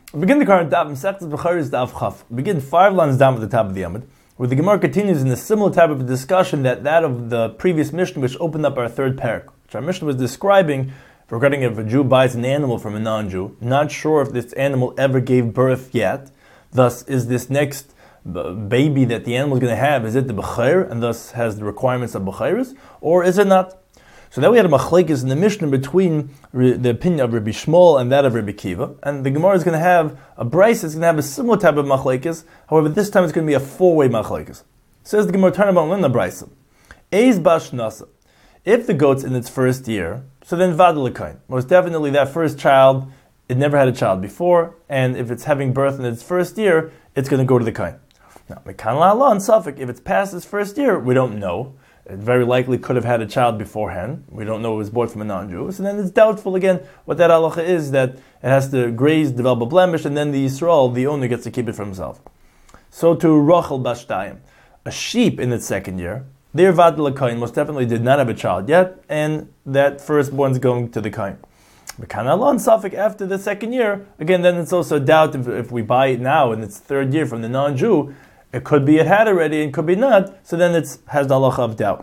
We begin the current daf, Masechtas Bechoros daf Chaf. We begin 5 lines down at the top of the Amud, where the Gemara continues in a similar type of discussion that of the previous Mishnah, which opened up our third parak. Which our Mishnah was describing regarding if a Jew buys an animal from a non-Jew, not sure if this animal ever gave birth yet. Thus, is this next baby that the animal is going to have, is it the Bechair, and thus has the requirements of Bechairis, or is it not? So now we had a machlekes in the Mishnah between the opinion of Rabbi Shmuel and that of Rabbi Kiva, and the Gemara is going to have a brayso, it's going to have a similar type of machlekes. However, this time it's going to be a four-way machlekes. Says the Gemara, turn about in the brayso. Eis bash nasa. If the goat's in its first year, so then vadalakain. Most definitely that first child, it never had a child before, and if it's having birth in its first year, it's going to go to the kain. Now, mekan la'ala and safek, if it's past its first year, we don't know. It very likely could have had a child beforehand. We don't know it was born from a non-Jew. So then it's doubtful again what that halacha is, that it has to graze, develop a blemish, and then the Yisrael, the owner, gets to keep it for himself. So to Rachel Bashtayim, a sheep in its second year, their Vadal Kain most definitely did not have a child yet, and that firstborn is going to the Kain. Mekanalon Safek, after the second year, again, then it's also a doubt if we buy it now in its third year from the non-Jew. It could be it had already, it could be not, so then it has the halacha of doubt.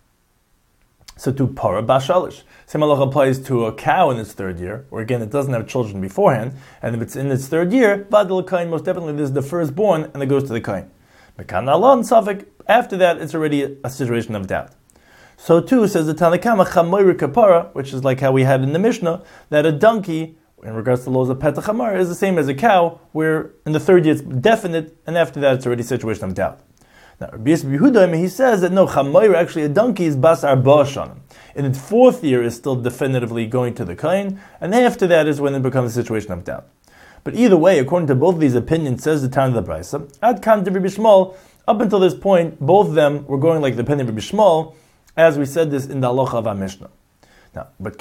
So to para bashalish, same halacha applies to a cow in its third year, where again it doesn't have children beforehand, and if it's in its third year, vadal kain, most definitely this is the firstborn, and it goes to the kain. Mekan alon safek, after that it's already a situation of doubt. So too, says the Tanakama, chamoyri kapara, which is like how we had in the Mishnah, that a donkey, in regards to the laws of Petach Hamar, is the same as a cow, where in the third year it's definite, and after that it's already a situation of doubt. Now, Rabbi Yehuda, he says that no, Chamayr, actually a donkey, is Basar Ba'ashanim. In its fourth year is still definitively going to the Kain, and after that is when it becomes a situation of doubt. But either way, according to both of these opinions, says the Tana of the Brayso, Ad Kan to Rabbi Shmuel, up until this point, both of them were going like the opinion of Rabbi Shmuel, as we said this in the halacha of our Mishnah. Now, but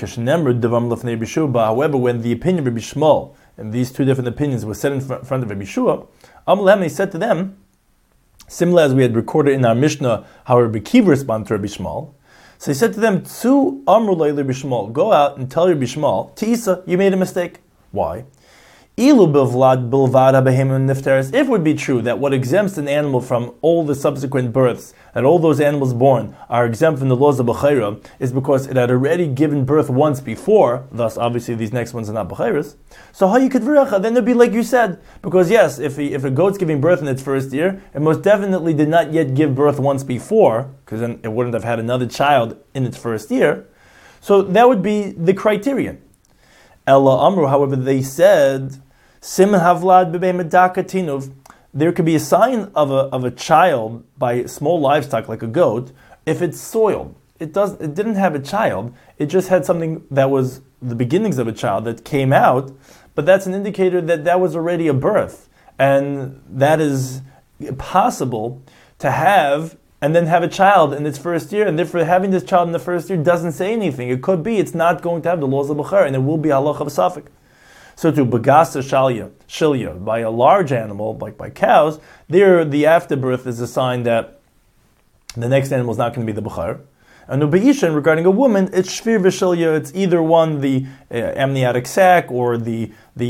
however, when the opinion of Rabbi Shmuel and these two different opinions were said in front of Rabbi Shua, he said to them, similar as we had recorded in our Mishnah, how Rabbi Kiva responded to Rabbi Shmuel. So he said to them, "Tzu amrulay Rabbi Shmuel, go out and tell Rabbi Shmuel, Tisa, you made a mistake. Why? Ilu bivlad bilvad habehemim nifteres. If it would be true that what exempts an animal from all the subsequent births, that all those animals born are exempt from the laws of Bechayra, is because it had already given birth once before, thus obviously these next ones are not Bechayras, so how you could v'recha, then it would be like you said, because yes, if a goat's giving birth in its first year, it most definitely did not yet give birth once before, because then it wouldn't have had another child in its first year, so that would be the criterion. Ella Amru, however, they said, Siman havlad b'beimedakatinov. There could be a sign of a child by small livestock like a goat if it's soiled. It didn't have a child. It just had something that was the beginnings of a child that came out, but that's an indicator that was already a birth, and that is possible to have and then have a child in its first year, and therefore having this child in the first year doesn't say anything. It could be it's not going to have the laws of Bechar, and it will be halacha of Safek. So to bagasa shilya, by a large animal, like by cows, there the afterbirth is a sign that the next animal is not going to be the Bechar. And ubeishan, regarding a woman, it's shvir v'shilya, it's either one, the amniotic sac, or the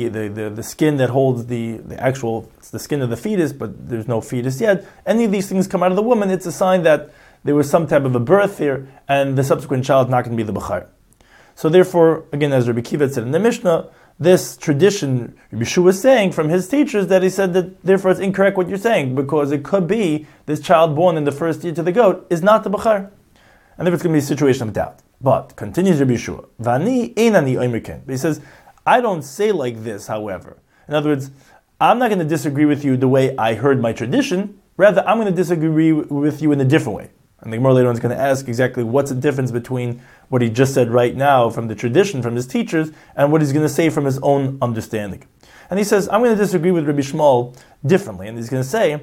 skin that holds the actual, it's the skin of the fetus, but there's no fetus yet. Any of these things come out of the woman, it's a sign that there was some type of a birth here, and the subsequent child is not going to be the Bechar. So therefore, again, as Rabbi Kiva said in the Mishnah, this tradition, Rabbi Shua was saying from his teachers that he said that therefore it's incorrect what you're saying, because it could be this child born in the first year to the goat is not the Bechar. And therefore it's going to be a situation of doubt. But, continues Rabbi Shua, Vani einani oimerken. But he says, I don't say like this, however. In other words, I'm not going to disagree with you the way I heard my tradition, rather I'm going to disagree with you in a different way. And the Gemara later on is going to ask exactly what's the difference between what he just said right now from the tradition, from his teachers, and what he's going to say from his own understanding. And he says, I'm going to disagree with Rabbi Shmuel differently. And he's going to say,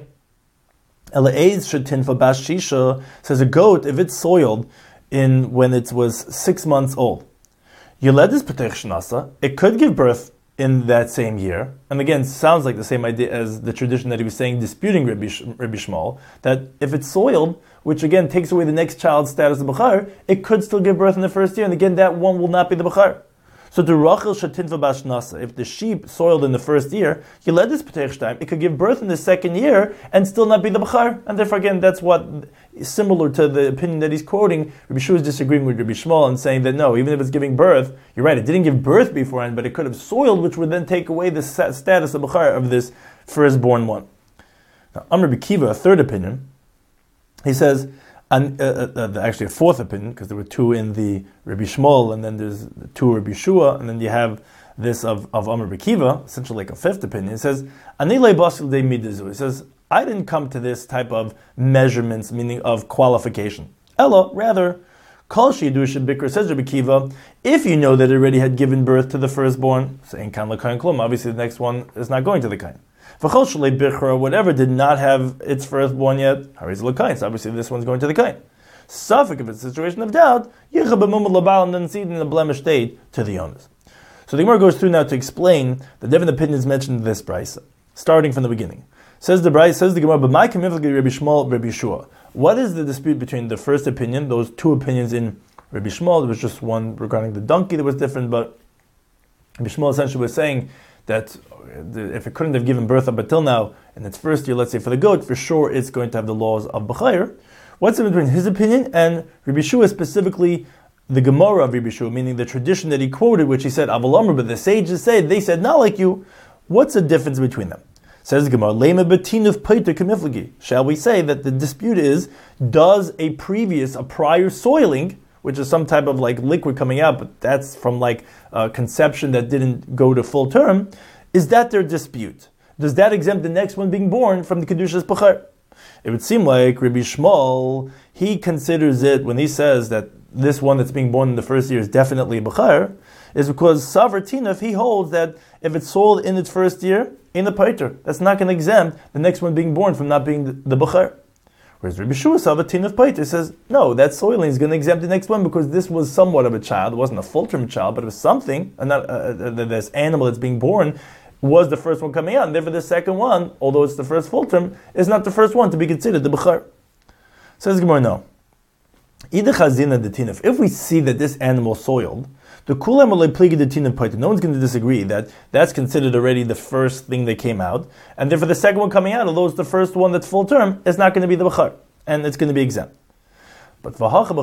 says a goat, if it's soiled when it was 6 months old, it could give birth in that same year. And again, sounds like the same idea as the tradition that he was saying, disputing Rabbi Shmuel, that if it's soiled, which again takes away the next child's status of Bechar, it could still give birth in the first year, and again that one will not be the Bechar. So to Rachel Shatinfa Bashnasa, if the sheep soiled in the first year, Yeledis Petech Shtayim, it could give birth in the second year and still not be the Bechar. And therefore, again, that's what is similar to the opinion that he's quoting. Rabbi Shua is disagreeing with Rabbi Shmuel and saying that no, even if it's giving birth, you're right, it didn't give birth beforehand, but it could have soiled, which would then take away the status of Bechar of this firstborn one. Now, Amr B'Kiva, a third opinion, he says, actually a fourth opinion, because there were two in the Rabbi Shmuel, and then there's two Rabbi Shua, and then you have this of Amr B'Kiva, essentially like a fifth opinion. It says, Ani le basil de midazu. It says, I didn't come to this type of measurements, meaning of qualification. Ella, rather, Kol Shidush Bikr, says Rabbi Kiva, if you know that it already had given birth to the firstborn, saying Kan L'Kain Klum, obviously the next one is not going to the Kain. V'chol Shalei Bichra, whatever did not have its firstborn yet, Hariz L'Kain, so obviously this one's going to the Kain. Suffolk, if it's a situation of doubt, Yicha B'mum L'Bal, and then see it in a blemished state to the owners. So the Gemara goes through now to explain the different opinions mentioned in this brisa, starting from the beginning. Says the Gemara, but my community Rabbi Shmuel, Rabbi Shua. What is the dispute between the first opinion, those two opinions in Rabbi Shmuel? There was just one regarding the donkey that was different, but Rabbi Shmuel essentially was saying that if it couldn't have given birth up until now, in its first year, let's say for the goat, for sure it's going to have the laws of B'chayr. What's in between his opinion and Rabbi Shua, specifically the Gemara of Rabbi Shua, meaning the tradition that he quoted, which he said, Avalamr, but the sages said, they said, not like you. What's the difference between them? Says the Gemara, Lema betinuf paiter kamiflagi. Shall we say that the dispute is, does a prior soiling, which is some type of like liquid coming out, but that's from like conception that didn't go to full term, is that their dispute? Does that exempt the next one being born from the Kedushas B'char? It would seem like Rabbi Shmuel, he considers it, when he says that this one that's being born in the first year is definitely B'char, is because Savar Tinuf, he holds that if it's sold in its first year, in the paiter, that's not going to exempt the next one being born from not being the B'char. Whereas Rabbi Shua Savar Tinuf paiter says, no, that soiling is going to exempt the next one because this was somewhat of a child. It wasn't a full-term child, but it was something, and not this animal that's being born was the first one coming out, and therefore the second one, although it's the first full term, is not the first one to be considered the B'char. Says Gemara, no. If we see that this animal soiled, the kulam pligi the tinuf paiter. No one's going to disagree that that's considered already the first thing that came out, and therefore the second one coming out, although it's the first one that's full term, is not going to be the B'char, and it's going to be exempt. But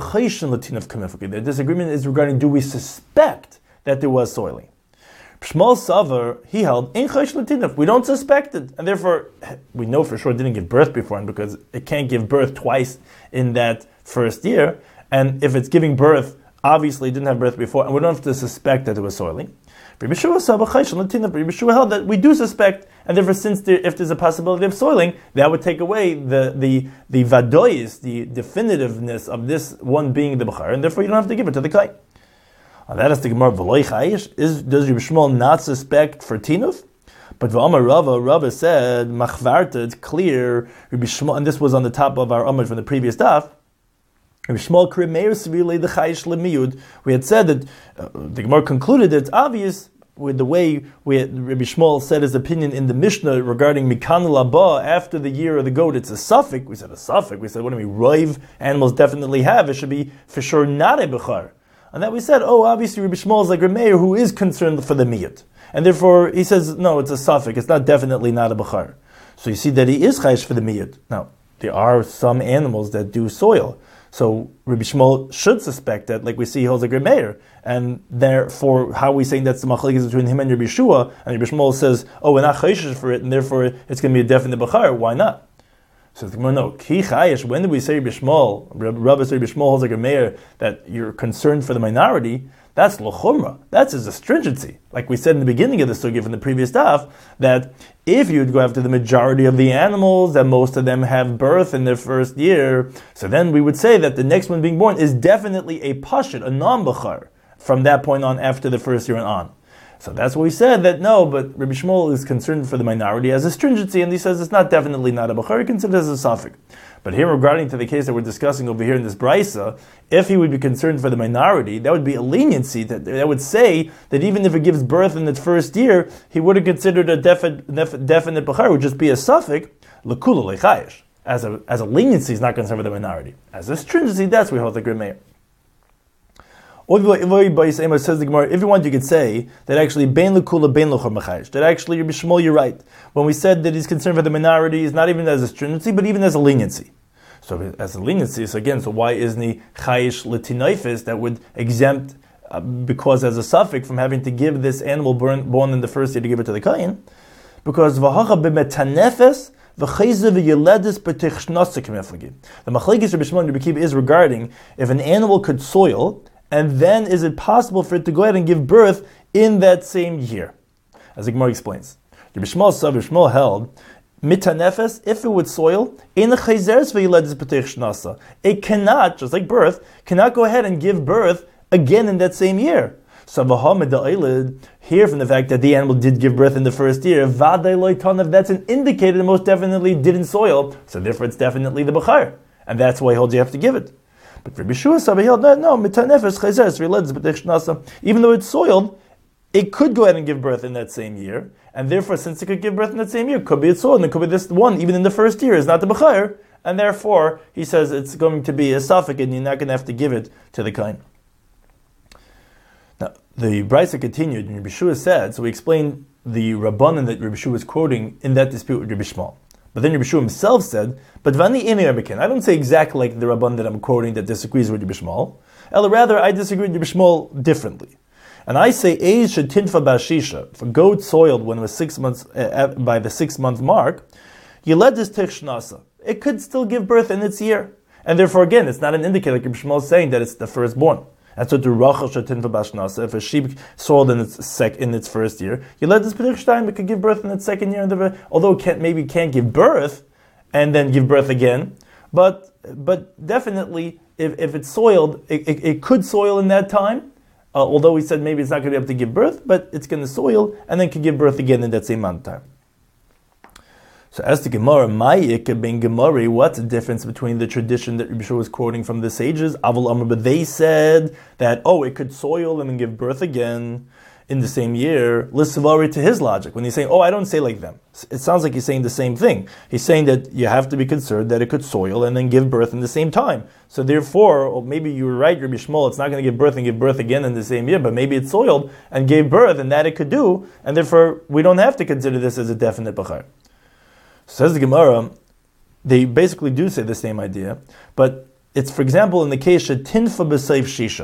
the disagreement is regarding, do we suspect that there was soiling? Shmuel Savar, he held, we don't suspect it, and therefore we know for sure it didn't give birth beforehand because it can't give birth twice in that first year, and if it's giving birth, obviously it didn't have birth before, and we don't have to suspect that it was soiling. Rabbi Shua held that we do suspect, and therefore since if there's a possibility of soiling, that would take away the vadois, the definitiveness of this one being the B'char, and therefore you don't have to give it to the kite. That is the Gemara. Does Rabbi Shmuel not suspect for tinuf? But V'amar Rava said machvarta. It's clear Rabbi Shmuel, and this was on the top of our amud from the previous daf. Rabbi Shmuel krimeir sevile the chayish lemiyud. We had said that the Gemara concluded that it's obvious with the way Rabbi Shmuel said his opinion in the Mishnah regarding mikanul haba after the year of the goat. It's a suffix. We said a suffix. We said what do we roiv animals definitely have? It should be for sure not a bechar. And then we said, obviously Rabbi Shmuel is like Rabbi Meir, who is concerned for the miyut. And therefore, he says, no, it's a suffix. It's definitely not a b'char. So you see that he is chayish for the miyut. Now, there are some animals that do soil. So Rabbi Shmuel should suspect that, like we see, he holds like Rabbi Meir. And therefore, how are we saying that's the machlekes between him and Rabbi Shua? And Rabbi Shmuel says, we're not chayish for it, and therefore it's going to be a definite b'char. Why not? So no, ki chayish. When did we say Rabbi Shmuel? Rabbi said Rabbi Shmuel holds like a mayor that you're concerned for the minority. That's l'chumra. That's his astringency. Like we said in the beginning of the sugya from the previous daf, that if you'd go after the majority of the animals, that most of them have birth in their first year, so then we would say that the next one being born is definitely a pashut, a non-b'char, from that point on after the first year and on. So that's what we said, that no, but Rabbi Shmuel is concerned for the minority as a stringency, and he says it's definitely not a b'char, he considers it as a suffix. But here, regarding to the case that we're discussing over here in this brisa, if he would be concerned for the minority, that would be a leniency that would say that even if it gives birth in its first year, he would have considered a definite b'char, it would just be a suffix, l'kula lechayish. As a leniency, he's not concerned for the minority. As a stringency, that's what we hold the Grim Meir. Says the Gemara, if you want, you could say that actually bein lekula bein luchor mechayish. That actually, Rabbi Shmuel, you're right. When we said that he's concerned for the minorities, not even as a stringency, but even as a leniency. So as a leniency, so why isn't he chayish letinaifis that would exempt, because as a suffix, from having to give this animal born in the first year to give it to the kohen? Because v'hacha b'metanefes v'chayze v'yeledis b'tichshnasa k'meflagi. The machlekes Rabbi Shmuel and Rabbi Akiva is regarding if an animal could soil, and then is it possible for it to go ahead and give birth in that same year? As the Gemara explains. Rabbi Shmuel held, mitanefes, if it would soil, it cannot, just like birth, cannot go ahead and give birth again in that same year. So here from the fact that the animal did give birth in the first year, that's an indicator that most definitely didn't soil, so therefore it's definitely the b'char. And that's why he holds you have to give it. But Rabbi Yeshua held, even though it's soiled, it could go ahead and give birth in that same year, and therefore, since it could give birth in that same year, could be it's soiled, and it could be this one, even in the first year, is not the b'char, and therefore, he says it's going to be a suffix, and you're not going to have to give it to the kohen. Now, the Brisa continued, and Rabbi Yeshua said, so we explained the Rabbanan that Rabbi Yeshua was quoting in that dispute with Rabbi Shmuel. But then Rabbi Yeshua himself said, but Vani Eni Rabbikin, I don't say exactly like the Rabban that I'm quoting that disagrees with Rabbi Shmuel. Rather, I disagree with Rabbi Shmuel differently. And I say, Eish shetinfa b'ashisha, if a goat soiled when it was 6 months, by the 6 month mark, Yeledis Tichshnasa, it could still give birth in its year. And therefore, again, it's not an indicator like Rabbi Shmuel is saying that it's the firstborn. That's what the Rachel shetinfa b'ashnasa, if a sheep soiled in its first year, Yeledis P'tichshtayim, it could give birth in its second year, although it can't give birth, and then give birth again. But definitely, if it's soiled, it could soil in that time, although he said maybe it's not going to be able to give birth, but it's going to soil, and then can give birth again in that same amount of time. So as to Gemara, Ma'ik ben Gemari, what's the difference between the tradition that Rabbi Yeshua was quoting from the sages? Avol Amr, but they said that, it could soil and then give birth again in the same year. L'savari, to his logic, when he's saying, I don't say like them. It sounds like he's saying the same thing. He's saying that you have to be concerned that it could soil and then give birth in the same time. So therefore, maybe you were right, Rabbi Shmuel, it's not going to give birth and give birth again in the same year, but maybe it soiled and gave birth, and that it could do, and therefore we don't have to consider this as a definite b'char. Says the Gemara, they basically do say the same idea, but it's, for example, in the case of tinfa b'seif shisha.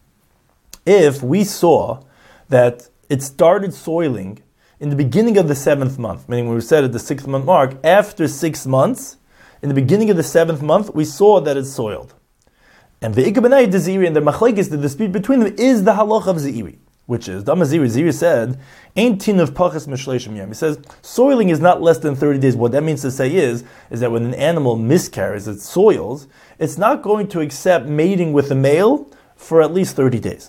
If we saw that it started soiling in the beginning of the 7th month, meaning when we said at the 6th month mark, after 6 months, in the beginning of the 7th month, we saw that it soiled. And the Ikabanayi de Ziri and the Machlekes, the dispute between them is the halach of Ziri, which is, Ziri said, Ain't tin of pachas mishleishim yom. He says, soiling is not less than 30 days. What that means to say is that when an animal miscarries, it soils, it's not going to accept mating with a male for at least 30 days.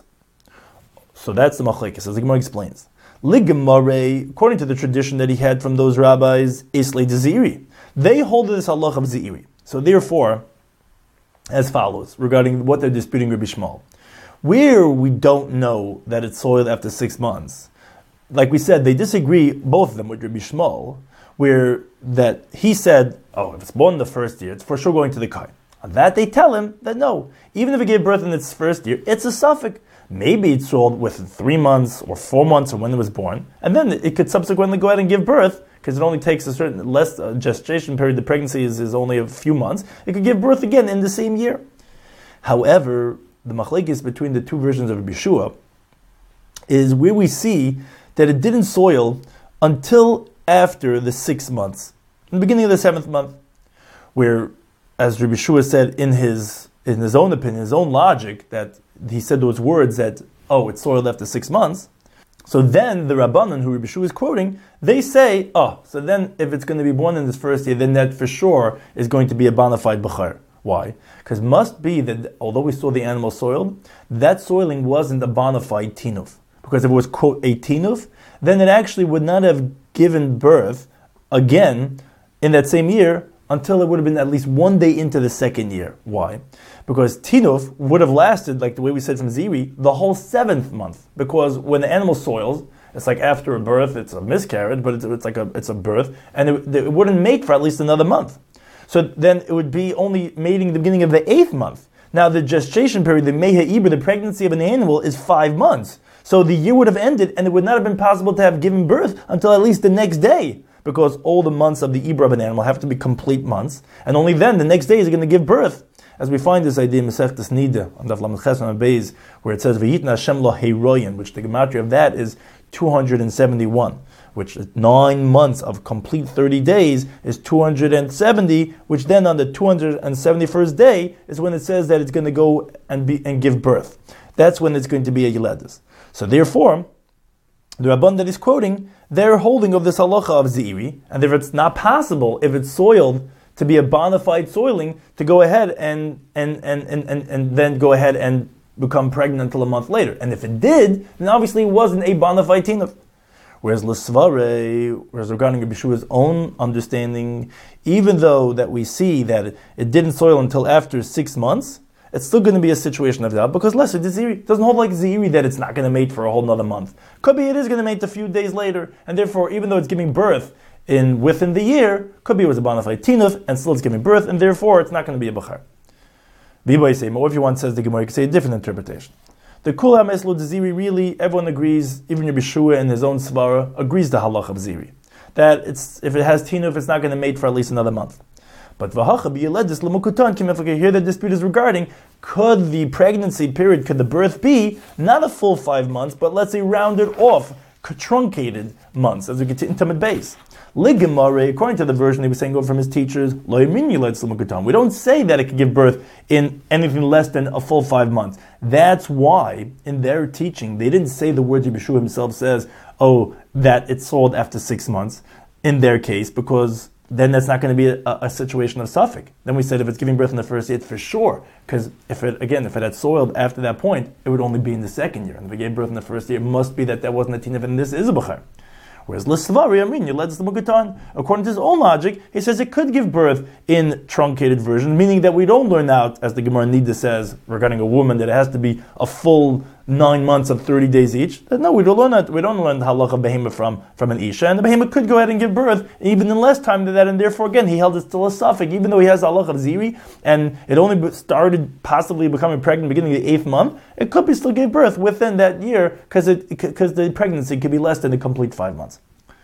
So that's the machlekes, as the Gemara explains. Ligemare, according to the tradition that he had from those rabbis, Islay de Ziri. They hold this halach of Ziri. So therefore, as follows, regarding what they're disputing Rabbi Shmuel. Where we don't know that it's soiled after 6 months, like we said, they disagree, both of them, with Rabbi Shmuel, where that he said, if it's born in the first year, it's for sure going to the kohen. On that they tell him that no, even if it gave birth in its first year, it's a suffix. Maybe it's sold within 3 months or 4 months or when it was born, and then it could subsequently go ahead and give birth, because it only takes a certain less gestation period. The pregnancy is only a few months. It could give birth again in the same year. However, the machlekes between the two versions of Rabbi Yeshua is where we see that it didn't soil until after the 6 months, in the beginning of the 7th month, where, as Rabbi Yeshua said in his own opinion, his own logic, that he said those words that, it soiled after 6 months. So then the Rabbanan, who Rabbi Yeshua is quoting, they say, so then if it's going to be born in this first year, then that for sure is going to be a bona fide b'char. Why? Because must be that although we saw the animal soiled, that soiling wasn't a bona fide tinuf. Because if it was, quote, a tinuf, then it actually would not have given birth again in that same year until it would have been at least 1 day into the 2nd year. Why? Because tinuf would have lasted, like the way we said from Ziri, the whole 7th month. Because when the animal soils, it's like after a birth, it's a miscarriage, but it's a birth, and it wouldn't mate for at least another month. So then it would be only mating the beginning of the 8th month. Now the gestation period, the Meha Ibra, the pregnancy of an animal, is 5 months. So the year would have ended, and it would not have been possible to have given birth until at least the next day, because all the months of the Ibra of an animal have to be complete months, and only then, the next day, is going to give birth. As we find this idea in Masechtas Nida, on Daf Lamed Ches on Beis, where it says, V'yitna Hashem lo heiroyin, which the gematria of that is 271, which is 9 months of complete 30 days is 270, which then on the 271st day is when it says that it's going to go and give birth. That's when it's going to be a Yeledus. So therefore, the Rabban that he's quoting, they're holding of this halacha of Zeiri, and if it's not possible, if it's soiled to be a bona fide soiling, to go ahead and then go ahead and become pregnant until a month later. And if it did, then obviously it wasn't a bona fide tinuf. Whereas regarding Rabbi Yeshua's own understanding, even though that we see that it didn't soil until after 6 months, it's still going to be a situation of doubt, because lesser the Ziri doesn't hold like Ziri that it's not going to mate for a whole another month. Could be it is going to mate a few days later, and therefore, even though it's giving birth within the year, could be it was a bona fide tinuf, and still it's giving birth, and therefore it's not going to be a bachar. Or if you want says the Gemara, you could say a different interpretation. The Kul HaMeslu Ziri, really, everyone agrees, even Rabbi Yeshua in his own svara agrees the halach of Ziri, that if it has tinuf, it's not going to mate for at least another month. But here the dispute is regarding, could the pregnancy period, could the birth be not a full 5 months, but let's say rounded off, truncated months, as we get to intimate base. Ligamare, according to the version he was saying over from his teachers, we don't say that it could give birth in anything less than a full 5 months. That's why, in their teaching, they didn't say the words Yeshua himself says, that it's sold after 6 months, in their case, because then that's not going to be a situation of suffix. Then we said if it's giving birth in the first year, it's for sure. Because if it had soiled after that point, it would only be in the second year. And if it gave birth in the first year, it must be that wasn't a tinef, and this is a bachar. Whereas L'Svari, according to his own logic, he says it could give birth in truncated version, meaning that we don't learn out, as the Gemara Nida says, regarding a woman, that it has to be a full 9 months of 30 days each. No, we don't learn that. We don't learn the halacha behema from an isha, and the behema could go ahead and give birth even in less time than that, and therefore again he held it still a suffix, even though he has the halacha of ziri, and it only started possibly becoming pregnant beginning of the 8th month. It could be still gave birth within that year because the pregnancy could be less than a complete 5 months.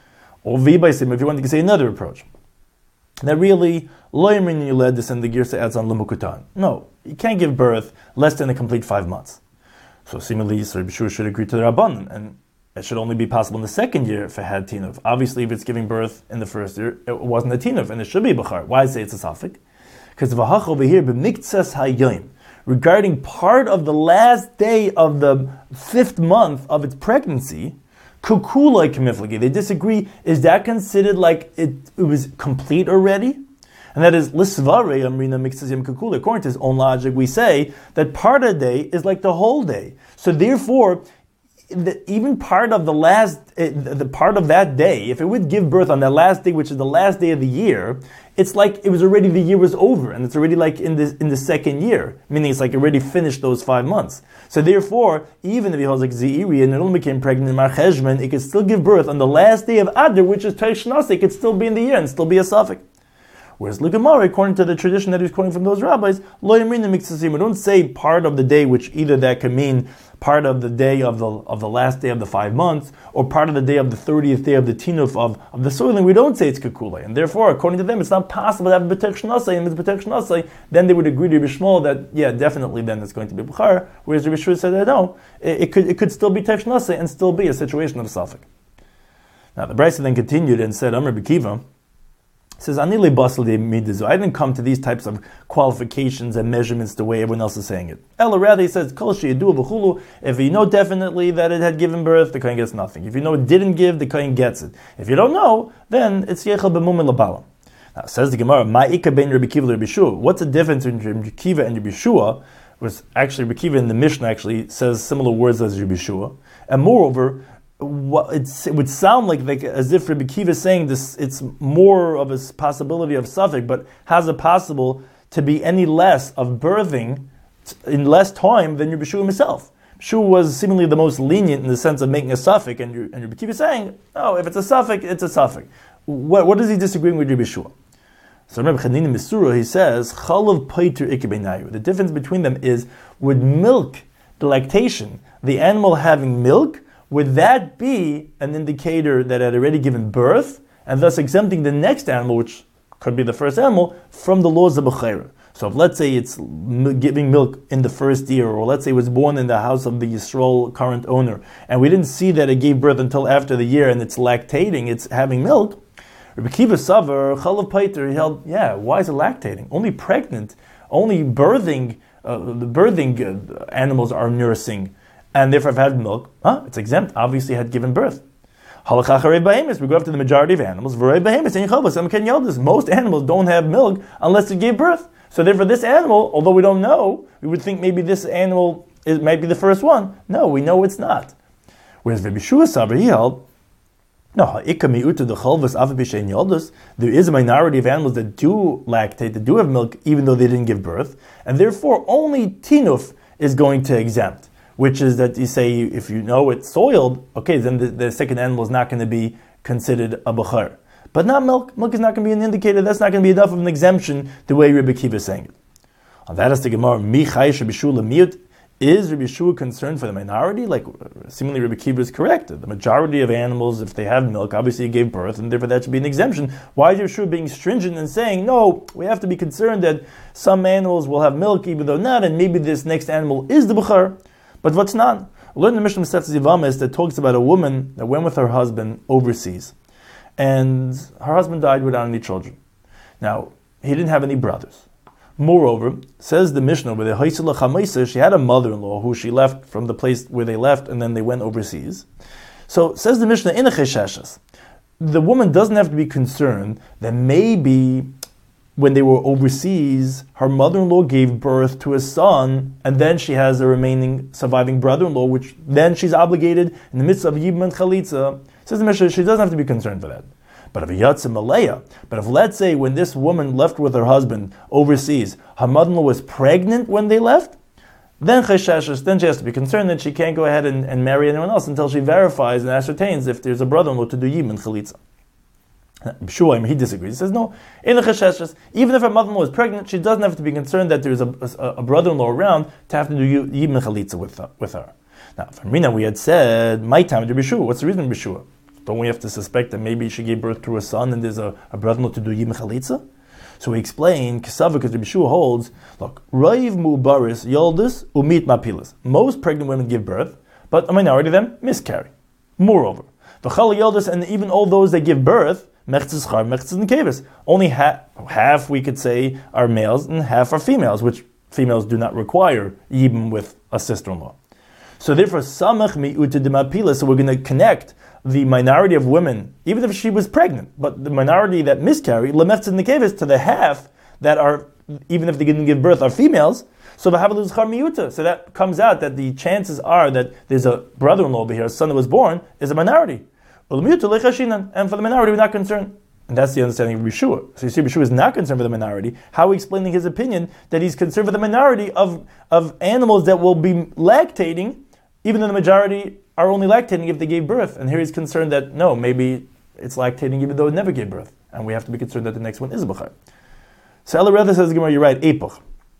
Or v'baisim, if you want to say another approach, that really loymin you led this, and the girsa adds on lumukutan. No, you can't give birth less than a complete 5 months. So seemingly, Rabbi Yeshua should agree to the Rabbanan, and it should only be possible in the second year if it had tinuf. Obviously, if it's giving birth in the first year, it wasn't a tinuf, and it should be a bachar. Why I say it's a suffix? Because v'hach over here, b'miktsas hayyim, regarding part of the last day of the 5th month of its pregnancy, kukulai kamiflagi. They disagree. Is that considered like it was complete already? And that is, Lisvare Amrina Mixazim Kukula. According to his own logic, we say that part of the day is like the whole day. So therefore, even part of the part of that day, if it would give birth on that last day, which is the last day of the year, it's like it was already, the year was over, and it's already like in the second year, meaning it's like already finished those 5 months. So therefore, even if he holds like Zeiri and it only became pregnant in Mar Cheshvan, it could still give birth on the last day of Adar, which is Teish Nasa. It could still be in the year and still be a suffix. Whereas Lugamara, according to the tradition that he's quoting from those rabbis, Lo Yamrina Mixasim, we don't say part of the day, which either that can mean part of the day of the last day of the 5 months, or part of the day of the 30th day of the tinuf of the soiling. We don't say it's kakule, and therefore, according to them, it's not possible to have a b'tek shnasai, and if it's b'tek shnasai, then they would agree to Rabbi Shmuel that definitely then it's going to be b'char. Whereas Rabbi Shmuel said that no, it could still be tek shnasai and still be a situation of suffix. Now the Brisa then continued and said, Amr B'Kiva says, I didn't come to these types of qualifications and measurements the way everyone else is saying it. Ella, rather, he says, if you know definitely that it had given birth, the kohen gets nothing. If you know it didn't give, the kohen gets it. If you don't know, then it's yechal b'mumin l'balam. Now, says the Gemara, Ma'ika ben Rabbi Kiva Rabbi Yeshua. What's the difference between Rabbi Kiva and Rabbi Yeshua? Was actually, Rabbi Kiva in the Mishnah actually says similar words as Rabbi Yeshua. And moreover, it would sound like as if Rabbi Kiva is saying this, it's more of a possibility of suffix, but how's it possible to be any less of birthing in less time than Rabbi Yeshua himself? Yeshua was seemingly the most lenient in the sense of making a suffix, and Rabbi Kiva is saying, if it's a suffix, it's a suffix. What is he disagreeing with Rabbi Yeshua? So Rabbi Chanina Misura, he says, Chalav Paiter Ikebenayu. The difference between them is, would milk, the lactation, the animal having milk, would that be an indicator that it had already given birth, and thus exempting the next animal, which could be the first animal, from the laws of Bechera? So if let's say it's giving milk in the first year, or let's say it was born in the house of the Yisrael current owner, and we didn't see that it gave birth until after the year, and it's lactating, it's having milk, Rabbi Kiva Savar, Chalav Paiter, he held, why is it lactating? Only pregnant, only birthing animals are nursing, and therefore if it had milk, it's exempt, obviously it had given birth. Halachach Harei Bahemis, we go up to the majority of animals, V'rei Bahemis, and Yechavas, and Ken Yaldis. Most animals don't have milk unless it gave birth. So therefore this animal, although we don't know, we would think maybe this animal might be the first one. No, we know it's not. Whereas Rabbi Shua Savar, he held, no, there is a minority of animals that do lactate, that do have milk, even though they didn't give birth, and therefore only tinuf is going to exempt, which is that you say, if you know it's soiled, okay, then the second animal is not going to be considered a bechar. But not milk. Milk is not going to be an indicator. That's not going to be enough of an exemption the way Rabbi Kiva is saying it. On that is the Gemara, is Rabbi Shua concerned for the minority? Like, seemingly Rabbi Kiva is correct. The majority of animals, if they have milk, obviously gave birth, and therefore that should be an exemption. Why is Rabbi Shua being stringent and saying, no, we have to be concerned that some animals will have milk, even though not, and maybe this next animal is the Bukhar, but what's not? Learn the Mishnah Masechet Zivamis that talks about a woman that went with her husband overseas, and her husband died without any children. Now, he didn't have any brothers. Moreover, says the Mishnah, where she had a mother-in-law who she left from the place where they left, and then they went overseas. So, says the Mishnah, in a chesheshes, the woman doesn't have to be concerned that maybe when they were overseas, her mother-in-law gave birth to a son, and then she has a remaining surviving brother-in-law, which then she's obligated in the midst of Yibam and Chalitza. Says the Mishnah, she doesn't have to be concerned for that. But if let's say when this woman left with her husband overseas, her mother-in-law was pregnant when they left, then she has to be concerned that she can't go ahead and marry anyone else until she verifies and ascertains if there's a brother-in-law to do Yibam and Chalitza. Shuaim, he disagrees. He says, no, in the chesheshes, even if her mother-in-law is pregnant, she doesn't have to be concerned that there's a brother-in-law around to have to do Yibam and Chalitza with her. Now, for Mina, we had said, my time to Bishua. What's the reason Bishua? Don't we have to suspect that maybe she gave birth to a son and there's a brother-in-law to do Yibam Chalitza? So we explain, Kesava, because Rabbi Shua holds, look, Raiv Mu'baris Yoldis Umit Mapilas. Most pregnant women give birth, but a minority of them miscarry. Moreover, the Chal Yoldis, and even all those that give birth, Mechtzis Char, Mechtzis and Kevis, only half, we could say, are males and half are females, which females do not require Yibam with a sister-in-law. So therefore, Samach Mi'uta de Mapilas, so we're going to connect the minority of women, even if she was pregnant, but the minority that miscarry, lemechtzid nekevis, to the half that are, even if they didn't give birth, are females. So so that comes out that the chances are that there's a brother-in-law over here, a son that was born, is a minority. And for the minority, we're not concerned. And that's the understanding of Rishua. So you see, Rishua is not concerned for the minority. How are we explaining his opinion that he's concerned for the minority of animals that will be lactating, even though the majority are only lactating if they gave birth? And here he's concerned that, no, maybe it's lactating even though it never gave birth. And we have to be concerned that the next one is a Bechar. So Ella rather says, Gemara, you're right, Epoch.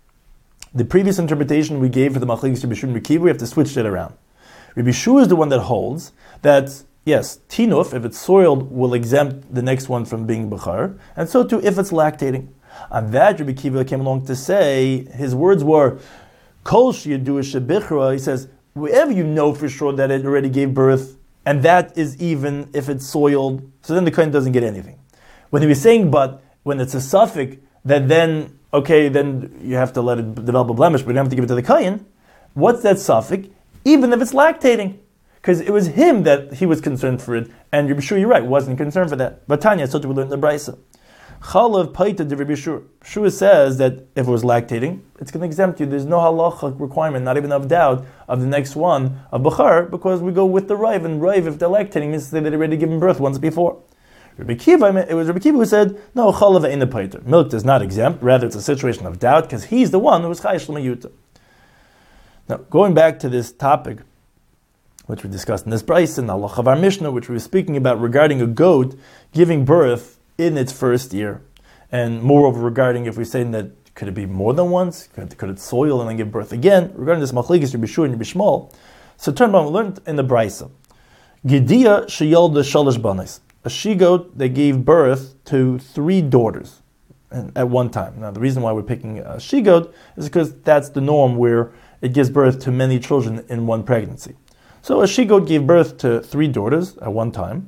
The previous interpretation we gave for the Machlekes Rabbi Shua and Rabbi Kiva, we have to switch that around. Rabbi Shua is the one that holds that, yes, Tinuf, if it's soiled, will exempt the next one from being Bechar, and so too if it's lactating. On that, Rabbi Kiva came along to say, his words were, Kol Sheyadu Shebichra, he says, wherever you know for sure that it already gave birth, and that is even if it's soiled, so then the kohen doesn't get anything. When he was saying, but when it's a suffix, that then, okay, then you have to let it develop a blemish, but you don't have to give it to the kohen. What's that suffix? Even if it's lactating. Because it was him that he was concerned for it, and you're sure you're right, wasn't concerned for that. But Tanya, so we learned in the Brisa. Chalav Paita de Rabbi Shua. Shua says that if it was lactating, it's going to exempt you. There's no halacha requirement, not even of doubt, of the next one, of Bechar, because we go with the Raiv, and Raiv, if they're lactating, means to say that they already given birth once before. Rabbi Kiva, it was Rabbi Kiva who said, no, Chalav ain't a Paita. Milk does not exempt, rather it's a situation of doubt, because he's the one who was Chayish L'mayuta. Now, going back to this topic, which we discussed in this Brisa, in the halacha of our Mishnah, which we were speaking about regarding a goat giving birth in its first year. And moreover, regarding if we're saying that could it be more than once, could it soil and then give birth again? Regarding this machlekes Rabbi Shua and Rabbi Shmuel, so turn around, we learned in the Brisa, Gedia sheyolda shalosh banis. A she-goat that gave birth to 3 daughters at one time. Now, the reason why we're picking a she-goat is because that's the norm where it gives birth to many children in one pregnancy. So a she-goat gave birth to 3 daughters at one time.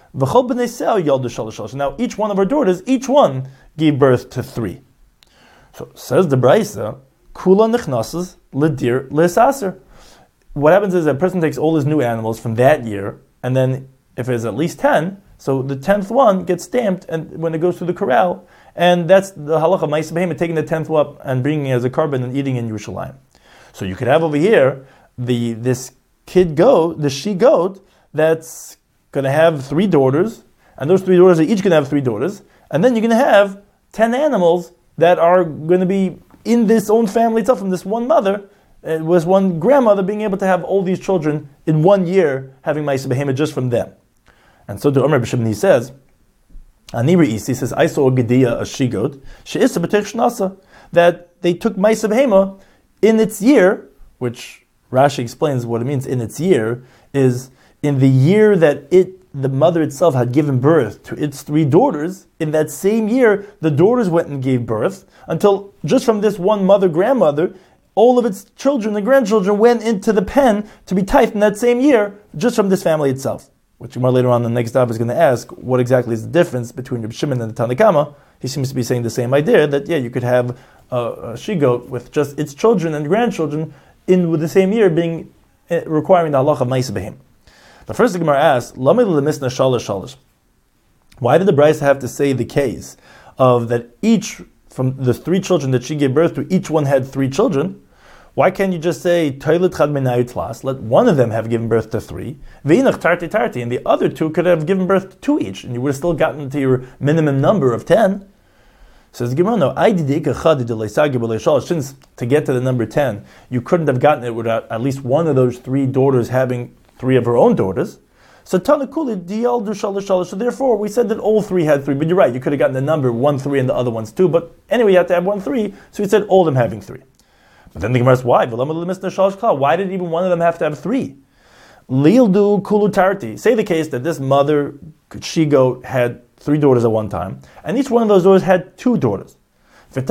Now, each one of her daughters, each one gave birth to 3. So says the Brisa, Kula nechnasas ledir lesaser. What happens is that a person takes all his new animals from that year, and then if there's at least 10, so the 10th one gets stamped and when it goes through the corral, and that's the halacha ma'aseh behema, taking the 10th one up and bringing it as a carbon and eating in Yerushalayim. So you could have over here this the she-goat that's going to have 3 daughters, and those 3 daughters are each going to have 3 daughters, and then you're going to have 10 animals that are going to be in this own family itself, from this one mother. It was one grandmother being able to have all these children in 1 year, having ma'aseh behema just from them. And so the Omer B'Shimon, he says, Anibri Isi says, I saw a Gedia, a she-goat, she'issa b'tech shnasa, that they took ma'aseh behema in its year, which Rashi explains what it means in its year, is in the year that the mother itself had given birth to its 3 daughters. In that same year, the daughters went and gave birth, until just from this one mother-grandmother, all of its children and grandchildren went into the pen to be tithed in that same year, just from this family itself. Which Gemara later on in the next daf is going to ask, what exactly is the difference between Reb Shimon and the Tanna Kama? He seems to be saying the same idea, that you could have a she-goat with just its children and grandchildren with the same year being requiring the halacha of ma'aseh behema. But first the Gemara asks, Lamei lemisna shalosh shalosh. Why did the Brisa have to say the case of that each, from the 3 children that she gave birth to, each one had 3 children? Why can't you just say, Toilet chad menai tlas, let one of them have given birth to 3, v'inach tarti tarti, and the other 2 could have given birth to 2 each, and you would have still gotten to your minimum number of 10. Says the Gemara, no, since to get to the number 10, you couldn't have gotten it without at least one of those 3 daughters having 3 of her own daughters. So Tanakuli dial du shalosh shalosh. So therefore, we said that all 3 had 3. But you're right, you could have gotten the number 1 3 and the other ones 2. But anyway, you had to have 1 3. So we said all of them having 3. But then the Gemara asks, why? Why did even one of them have to have 3? Lildu kulutarti. Say the case that this mother she-goat had 3 daughters at one time, and each one of those daughters had 2 daughters. And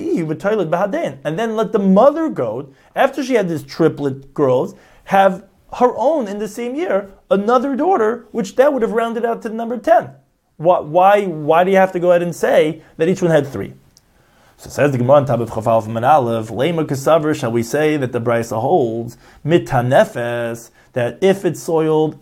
then let the mother goat, after she had these triplet girls, have her own in the same year, another daughter, which that would have rounded out to the number 10. Why do you have to go ahead and say that each one had 3? So says the Gemara on top of Chafal from an Aleph, Lema Kasavar, shall we say that the Brisa holds, Mitanefes, that if it's soiled,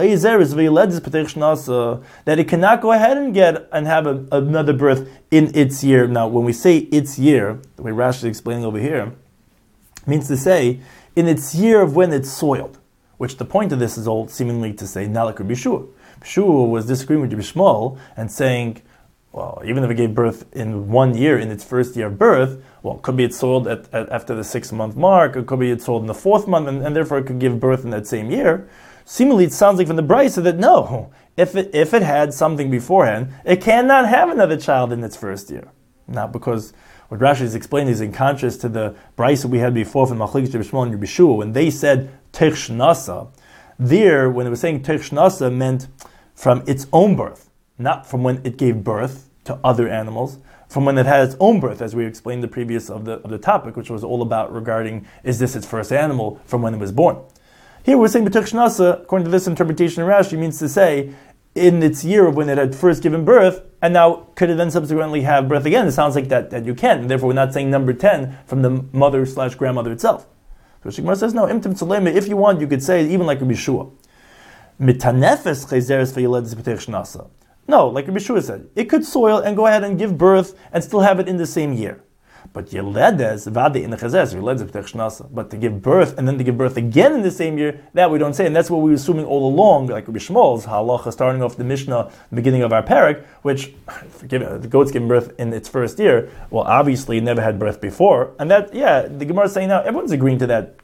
that it cannot go ahead and have another birth in its year. Now, when we say its year, the way Rashi is explaining over here, means to say, in its year of when it's soiled, which the point of this is all seemingly to say, Nalak Rabbi Shua. Shua was disagreeing with Rabbi Shmuel and saying, well, even if it gave birth in 1 year, in its first year of birth, well, it could be it's soiled after the 6-month mark, it could be it's soiled in the 4th month, and therefore it could give birth in that same year. Seemingly, it sounds like from the Brisa that no, if it had something beforehand, it cannot have another child in its first year. Now, because what Rashi is explaining is in contrast to the Brisa we had before from Machlekes Rabbi Shmuel and Rabbi Shua, when they said Tech Shnasa, there, when it was saying Tech Shnasa, meant from its own birth, not from when it gave birth to other animals, from when it had its own birth, as we explained the previous of the topic, which was all about regarding, is this its first animal from when it was born. Here we're saying B'tech Shnasa, according to this interpretation of Rashi, means to say, in its year of when it had first given birth, and now could it then subsequently have birth again? It sounds like that you can, and therefore we're not saying number 10 from the mother/grandmother itself. So Shigmar says, no, Imtim Tzalema, if you want, you could say, even like Rabbi Shua, Mitanefes Chayzeres V'Yiledis B'tech Shnasa. No, like Rabbi Shua said, it could soil and go ahead and give birth and still have it in the same year. But Yeledes Vade in the Chayzeres V'Yiledis B'tech Shnasa. But to give birth and then to give birth again in the same year, that we don't say, and that's what we were assuming all along, like Rabbi Shmuel's halacha, starting off the Mishnah, the beginning of our parak, which the goat's giving birth in its first year. Well, obviously, it never had birth before, and that, the Gemara is saying now everyone's agreeing to that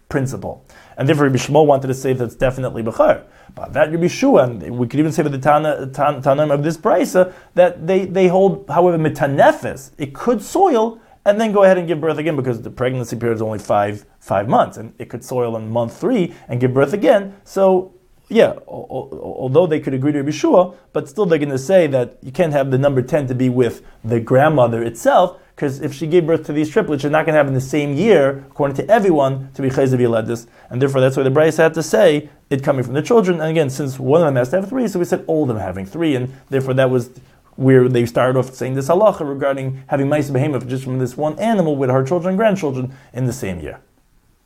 principle. And therefore Rabbi Shmuel wanted to say that's definitely Bechar. But that Rabbi Shua, and we could even say with the Tanaim of this Brisa, that they hold, however, mitanefes, it could soil, and then go ahead and give birth again, because the pregnancy period is only five months, and it could soil in month 3 and give birth again. So, yeah, although they could agree to Rabbi Shua, but still they're going to say that you can't have the number 10 to be with the grandmother itself, because if she gave birth to these triplets, you're not going to have in the same year, according to everyone, to be Chayzav Yeledis. And therefore, that's why the Brayos had to say it coming from the children. And again, since one of them has to have 3, so we said all of them having 3, and therefore that was where they started off saying this halacha regarding having Ma'aseh Behemah just from this one animal with her children and grandchildren in the same year.